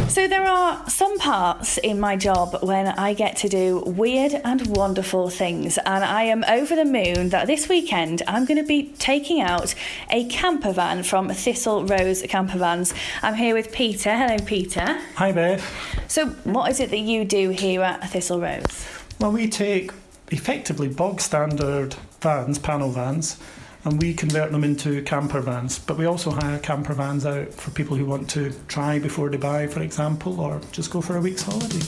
So there are some parts in my job when I get to do weird and wonderful things, and I am over the moon that this weekend I'm going to be taking out a camper van from Thistle Rose Camper Vans. I'm here with Peter. Hello, Peter. Hi, Beth. So what is it that you do here at Thistle Rose? Well, we take effectively bog standard vans, panel vans, and we convert them into camper vans. But we also hire camper vans out for people who want to try before they buy, for example, or just go for a week's holiday.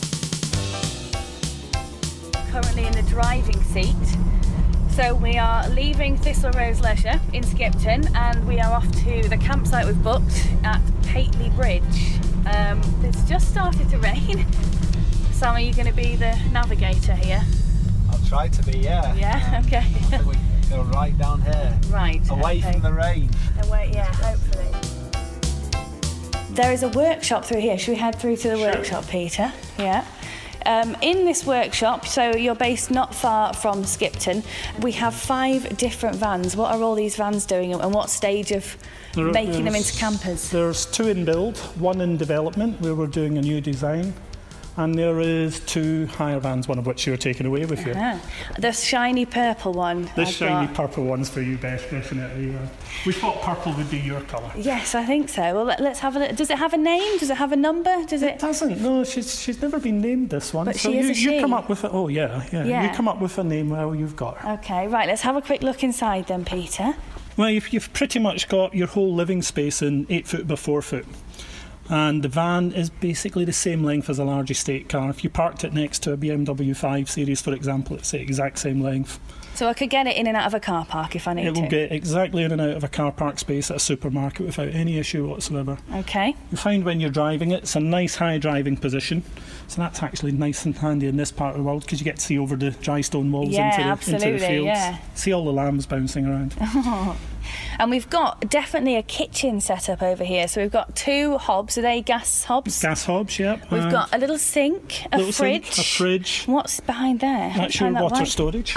Currently in the driving seat. So we are leaving Thistle Rose Leisure in Skipton, and we are off to the campsite we've booked at Pateley Bridge. It's just started to rain. Sam, are you going to be the navigator here? I'll try to be, yeah. Yeah, okay. I think we go right down here. Right. Away from the rain. Away, yeah, hopefully. There is a workshop through here. Should we head through to the workshop, Peter? Yeah. In this workshop, so you're based not far from Skipton, we have 5 different vans. What are all these vans doing, and what stage of making them into campers? There's 2 in build, 1 in development where we're doing a new design, and there is 2 hire vans, one of which you're taking away with you. The shiny purple one. This shiny purple one's for you, Beth, definitely. We thought purple would be your colour. Yes, I think so. Well, let's have a look. Does it have a name? Does it have a number? It doesn't. No, she's never been named, this one. But so she is a she. You come up with it. Oh, yeah. You come up with a name, well, you've got her. Okay, right. Let's have a quick look inside then, Peter. Well, you've pretty much got your whole living space in 8 foot by 4 foot. And the van is basically the same length as a large estate car. If you parked it next to a BMW 5 Series, for example, it's the exact same length. So I could get it in and out of a car park if I need to? It will get exactly in and out of a car park space at a supermarket without any issue whatsoever. Okay. You find when you're driving it, it's a nice high driving position. So that's actually nice and handy in this part of the world because you get to see over the dry stone walls into the fields. Yeah. See all the lambs bouncing around. And we've got definitely a kitchen set up over here. So we've got 2 hobs. Are they gas hobs? Gas hobs, yep. We've got a little sink, a fridge. What's behind there? That's your water storage.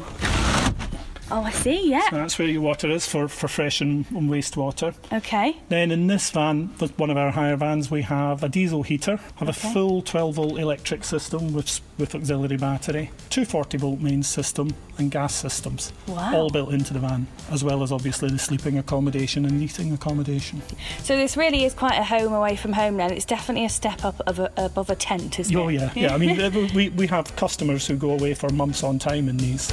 Oh, I see, yeah. So that's where your water is for fresh and wastewater. Okay. Then in this van, with one of our hire vans, we have a diesel heater, have a full 12-volt electric system with auxiliary battery, 240-volt main system and gas systems. Wow. All built into the van, as well as obviously the sleeping accommodation and eating accommodation. So this really is quite a home away from home then. It's definitely a step up above a tent, isn't it? Oh, yeah. I mean, we have customers who go away for months on time in these.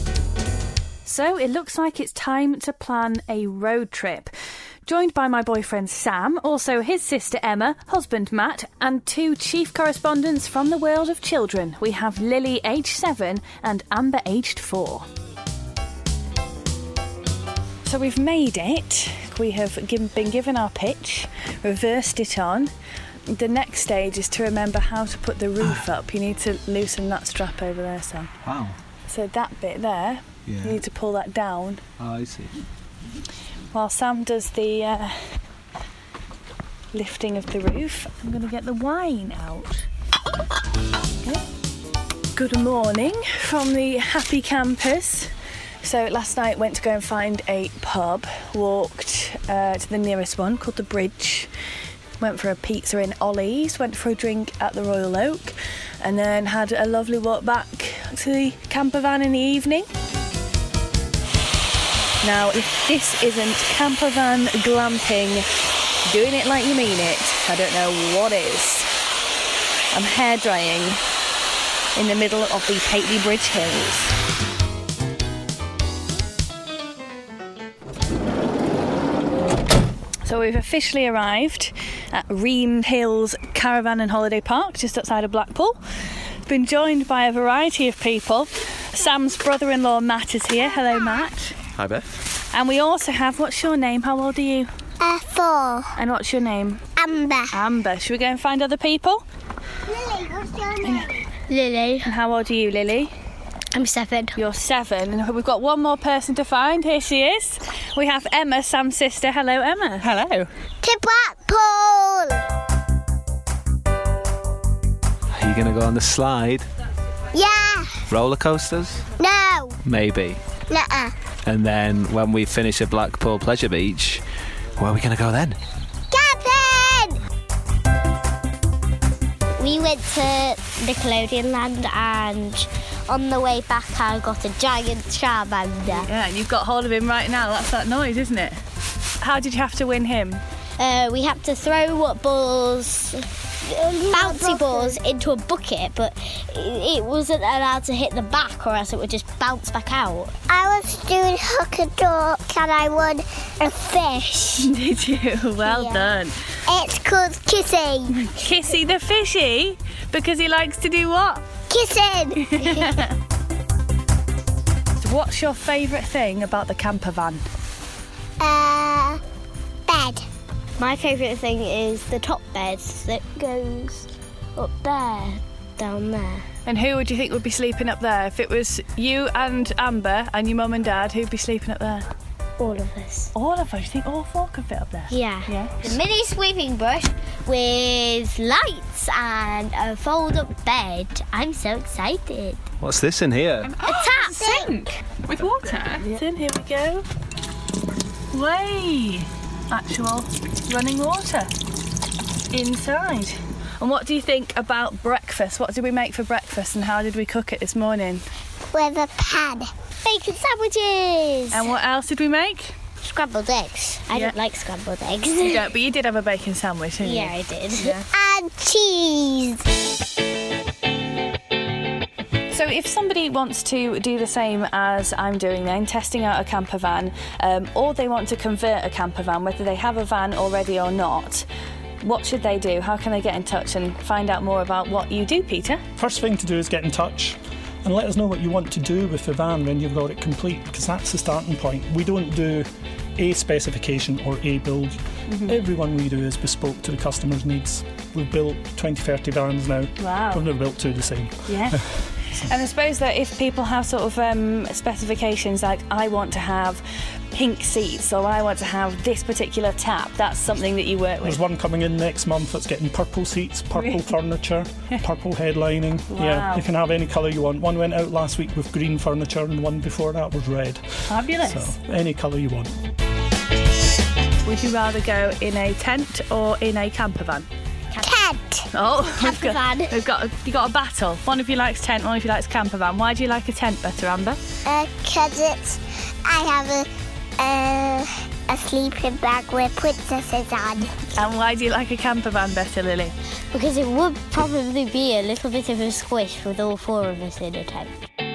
So it looks like it's time to plan a road trip. Joined by my boyfriend Sam, also his sister Emma, husband Matt, and 2 chief correspondents from the world of children. We have Lily, aged 7, and Amber, aged 4. So we've made it. We have been given our pitch, reversed it on. The next stage is to remember how to put the roof up. You need to loosen that strap over there, Sam. Wow. So that bit there, you need to pull that down. Oh, I see. While Sam does the lifting of the roof, I'm going to get the wine out. Okay. Good morning from the Happy Campers. So last night went to go and find a pub, walked to the nearest one called The Bridge, went for a pizza in Ollie's, went for a drink at the Royal Oak, and then had a lovely walk back to the camper van in the evening. Now, if this isn't camper van glamping, doing it like you mean it, I don't know what is. I'm hair drying in the middle of the Pateley Bridge Hills. So we've officially arrived at Ream Hills Caravan and Holiday Park, just outside of Blackpool. Been joined by a variety of people. Sam's brother-in-law Matt is here. Hello, Matt. Hi, Beth. And we also have, what's your name? How old are you? 4. And what's your name? Amber. Amber. Should we go and find other people? Lily, what's your name? Lily. And how old are you, Lily? I'm 7. You're 7. And we've got one more person to find. Here she is. We have Emma, Sam's sister. Hello, Emma. Hello. To Blackpool. Are you going to go on the slide? Yeah. Roller coasters? No. Maybe. Nuh-uh. And then when we finish at Blackpool Pleasure Beach, where are we going to go then? Camping! We went to Nickelodeon Land, and on the way back I got a giant Charmander. Yeah, and you've got hold of him right now. That's that noise, isn't it? How did you have to win him? We had to throw balls, bouncy balls, into a bucket, but it wasn't allowed to hit the back, or else it would just bounce back out. I was doing hook and talk, and I won a fish. Did you? Well done. It's called Kissy. Kissy the fishy? Because he likes to do what? Kissing. What's your favourite thing about the camper van? Bed. My favourite thing is the top bed that goes up there, down there. And who would you think would be sleeping up there? If it was you and Amber and your mum and dad, who'd be sleeping up there? All of us. All of us? You think all four could fit up there? Yeah. Yeah. The mini sweeping brush with lights and a fold-up bed. I'm so excited. What's this in here? A tap. Sink with water. It's in, here we go. Way! Actual running water inside. And what do you think about breakfast? What did we make for breakfast and how did we cook it this morning? With a pan. Bacon sandwiches. And what else did we make? Scrambled eggs. I don't like scrambled eggs. You don't, but you did have a bacon sandwich, didn't you? Yeah, I did. Yeah. And cheese. So if somebody wants to do the same as I'm doing then, testing out a camper van, or they want to convert a camper van, whether they have a van already or not, what should they do? How can they get in touch and find out more about what you do, Peter? First thing to do is get in touch and let us know what you want to do with the van when you've got it complete, because that's the starting point. We don't do a specification or a build. Every one we do is bespoke to the customer's needs. We've built 20, 30 vans now. Wow. We've never built two the same. Yeah. And I suppose that if people have sort of specifications like I want to have pink seats or I want to have this particular tap, that's something that you work with. There's one coming in next month that's getting purple seats, purple furniture, purple headlining. Wow. Yeah, you can have any colour you want. One went out last week with green furniture and one before that was red. Fabulous. So any colour you want. Would you rather go in a tent or in a camper van? Tent. Oh, Camper van. you got a battle. One of you likes tent, one of you likes camper van. Why do you like a tent better, Amber? Because I have a sleeping bag with princesses on. And why do you like a camper van better, Lily? Because it would probably be a little bit of a squish with all four of us in a tent.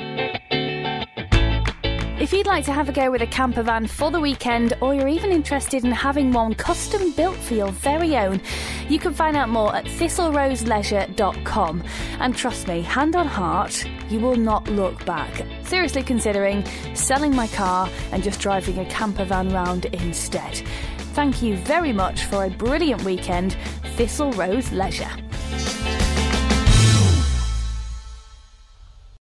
If you'd like to have a go with a camper van for the weekend, or you're even interested in having one custom built for your very own, you can find out more at thistleroseleisure.com. And trust me, hand on heart, you will not look back. Seriously considering selling my car and just driving a camper van round instead. Thank you very much for a brilliant weekend, Thistle Rose Leisure.